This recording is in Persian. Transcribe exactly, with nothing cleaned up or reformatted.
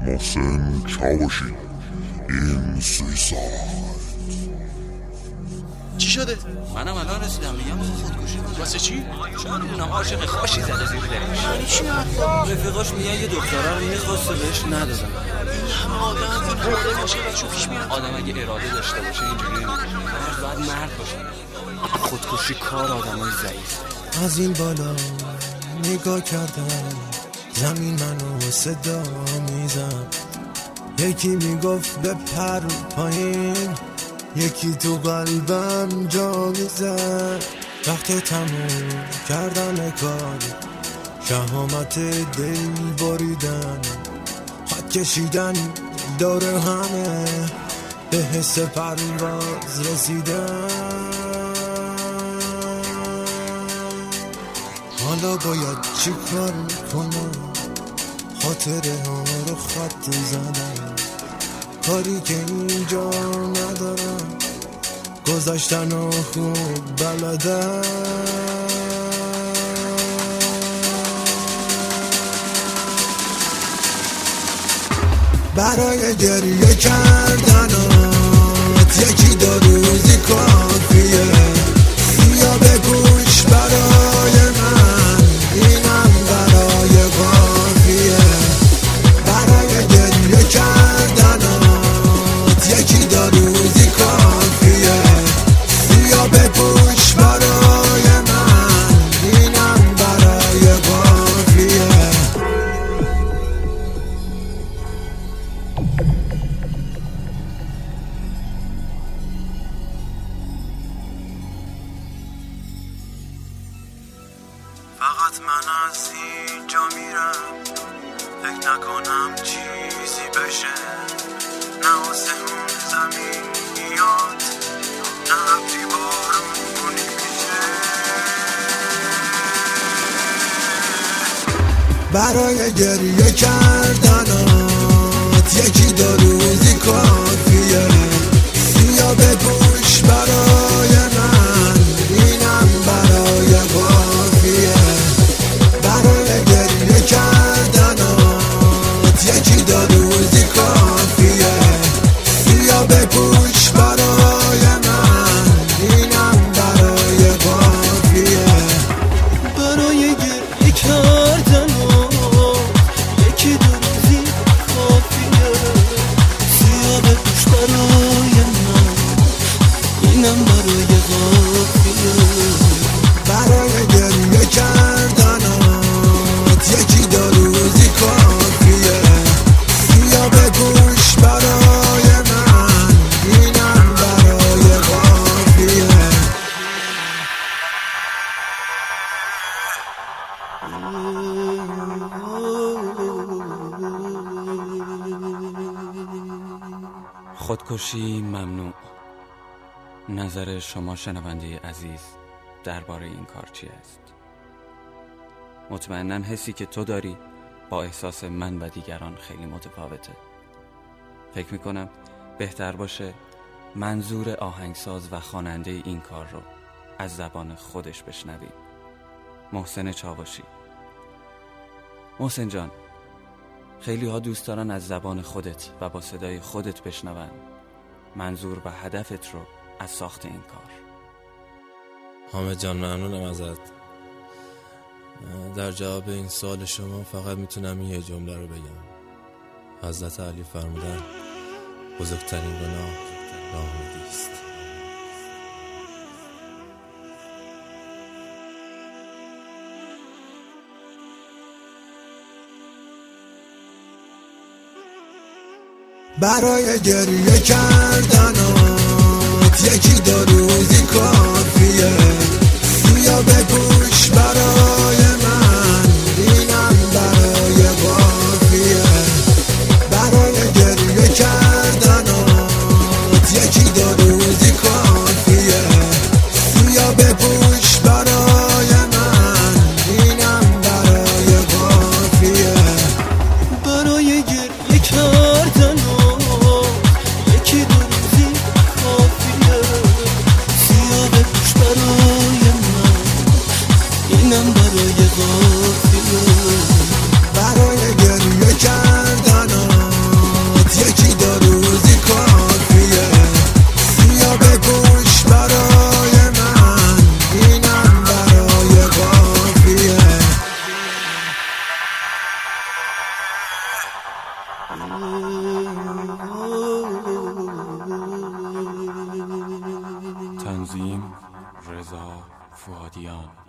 محسن چاوشی. این سویساید. چی شده؟ منم الان رسیدم میگم خودکشی کنه. واسه چی؟ چون میدونم عاشق خاشی زده زیر دلش. یعنی چی حرفا؟ رفیقاش میگن یه دختره رو میخواسته بهش ندادن. همه آدم اراده باشه و چون پیش میاد. آدم اگه اراده داشته باشه اینجوری نمیشه. مرد باید مرد باشه. خودکشی کار آدمای ضعیف. از این بالا نگاه کردم زمین منو صدا میزد. یکی میگفت بپر پایین، یکی تو قلبم جا میزد. وقت تموم کردن کار، شهامت دل بریدن، خط کشیدن دور همه، به حس پرواز رسیدن. حالا باید چی کار کنم؟ خاطره ها رو خط زدم، کاری که اینجا ندارم، گذاشتن و خوب بلدم. برای گریه کردنات یکی دو روزی کافیه. یا بگوش برای من، اینم برای کافیه. برای گریه کردنات یکی دو روزی کافیه. یا بگوش برای من، اینم برای کافیه. فقط من از اینجا میرم، فکر نکنم چیزی بشه. نه آسمون زمین میاد، نه ابری بارونی میشه. برای گریه کردنات یکی دو روزی کافیه. یا بگوش برای من، اینم برای کافیه. برای گریه کردنات یکی دو روزی کافیه. یا بگوش برای من، اینم برای کافیه. برای گریه کردنات یکی دو روزی کافیه. یا بگوش برای من، اینم برای کافیه. برای گریه کردنات یکی دو روزی کافیه. یا بگوش برای من، اینم برای کافیه. خودکشی ممنوع. نظر شما شنونده عزیز درباره این کار چی است؟ مطمئناً حسی که تو داری با احساس من و دیگران خیلی متفاوته. فکر میکنم بهتر باشه منظور آهنگساز و خواننده این کار رو از زبان خودش بشنویم. محسن چاوشی. محسن جان، خیلی ها دوست دارن از زبان خودت و با صدای خودت بشنون منظور و هدفت رو از ساخت این کار. حامد جان ممنونم ازت. در جواب این سوال شما فقط میتونم یه جمله رو بگم. حضرت علی فرمودن بزرگترین گناه ناامیدی است. برای گریه کردنات یکی دو روزی کافیه. یا بگوش برای من، اینم برای کافیه. برای گریه کردنات یکی دو روزی کافیه. یا بگوش برای من، اینم برای کافیه. برای گریه کردنات یکی دو روزی کافیه. یا رضا فؤادیان.